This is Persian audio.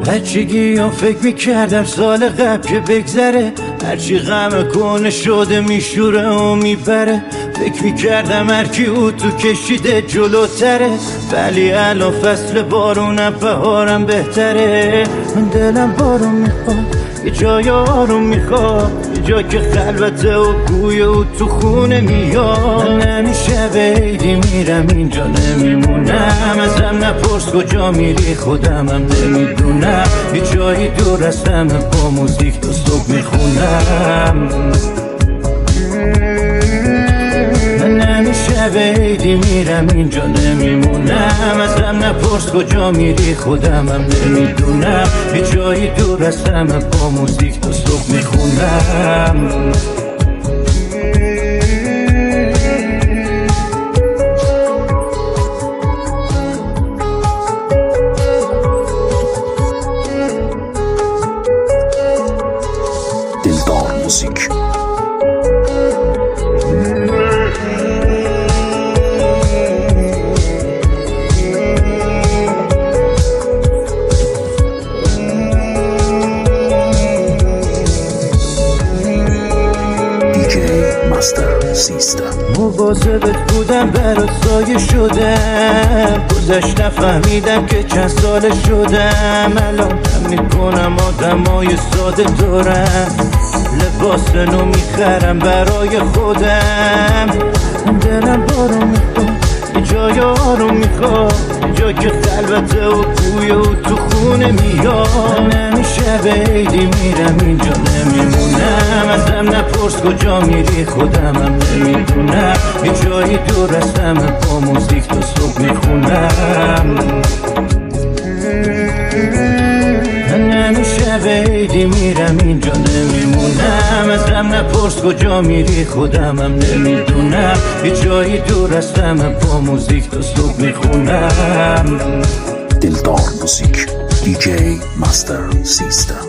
بچگی ها فکر میکردم سال قبل که بگذره، هرچی غم کنه شده میشوره و میبره. فکر میکردم هرکی او تو کشیده جلوتره، ولی الان فصل بارونم بهارم بهتره. من دلم بارون میخواد، یه جای آروم میخواد، یه جا که خلوته و گوی او تو خونه میاد. من همیشه به عیدی میرم اینجا نمیمونم، ازم نپرس کجا میری خودمم نمیدونم. یه جایی دور از همه با موزیک تا صبح میخونم. من همیشه به عیدی میرم اینجا نمیمونم، ازم نپرس کجا میری خودمم نمیدونم. یه جایی دور از همه با موزیک تا صبح میخونم. دلدار موزیک. مواظبت بودم برات سایه شدم، گذشت نفهمیدم که چند ساله شدم. الان هم میکنم آدمای ساده دارم، لباس نو میخرم برای خودم. دلم بارون میخواد، یه جای آروم میخواد، یه جا که خلوته و گوی او تو خونه میاد. من همیشه به عیدی میرم اینجا نمیمونم، ازم نپرس کجا میری خودمم نمیدونم. یه جایی دور از همه با موزیک تا صبح میخونم. من همیشه به عیدی میرم اینجا نمیمونم، ازم نپرس کجا میری خودمم نمیدونم. یه جایی دور از همه با موزیک تا صبح میخونم. دلدار موزیک. دیجی مستر سیستم.